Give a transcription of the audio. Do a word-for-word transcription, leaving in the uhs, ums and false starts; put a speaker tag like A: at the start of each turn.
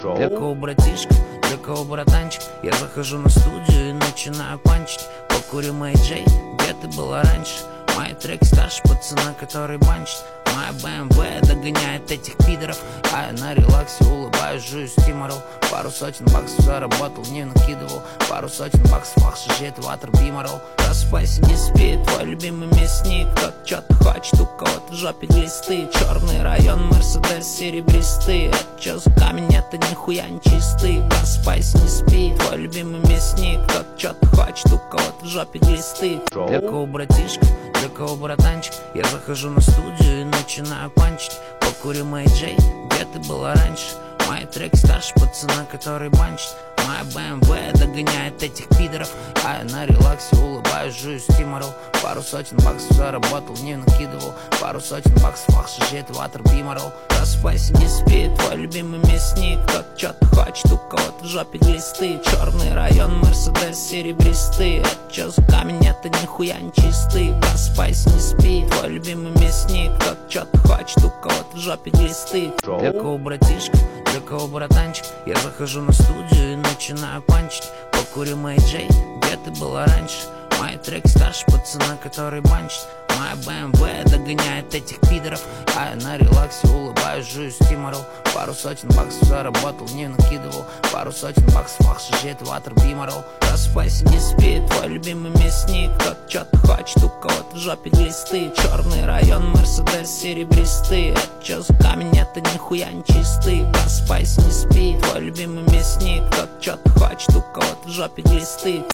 A: Для кого братишка, для кого братанчик? Я захожу на студию и начинаю панчить. Покурю Мэй Джей, где ты была раньше? Мои треки старше пацана, который банчит. Моя бэ эм вэ догоняет этих пидоров, а я на релаксе улыбаюсь, жуюсь стиморол. Пару сотен баксов заработал, не накидывал. Пару сотен баксов, ах, шажет ватер биморол. Просыпайся, не спи, твой любимый мясник. Кто чё-то хочет, у кого-то в жопе глисты. Черный район, Мерседес серебристый. Это чё за камень, это нихуя не чистый. Просыпайся, не спи, твой любимый мясник. Кто чё-то хочет, у кого-то в жопе глисты. Для кого братишка, для кого братанчик? Я захожу на студию и начинаю панчить. Покурю Мэй Джей, где ты была раньше? Мои треки старше пацана, который банчит. Моя бэ эм вэ догоняет этих пидоров, а я на релаксе улыбаюсь, жуюсь стиморол. Пару сотен баксов заработал, не накидывал. Пару сотен баксов, ах, шажет ватер биморол. Просыпайся, не спи, твой любимый мясник. Кто чё-то хочет, у кого-то в жопе глисты. Черный район, Мерседес серебристый. Это чё за камень, это нихуя не чистый. Просыпайся, не спи, твой любимый мясник. Кто чё-то хочет, у кого-то в жопе глисты. Для кого братишка, для кого братанчик? Я захожу на студию и начинаю панчить. Покурю Мэй Джей, где ты была раньше? Мои треки старше пацана, который банчит. Моя бэ эм вэ догоняет этих пидоров, а я на релаксе улыбаюсь, жуюсь стиморол. Пару сотен баксов заработал, не накидывал. Пару сотен баксов, ах, шажет ватер биморол. Просыпайся, не спи, твой любимый мясник. Кто чё-то хочет, у кого-то в жопе глисты. Черный район, Мерседес серебристый. Это чё за камень, это нихуя не чистый. Просыпайся, не спи, твой любимый мясник. Кто чё-то хочет, у кого-то в жопе глисты.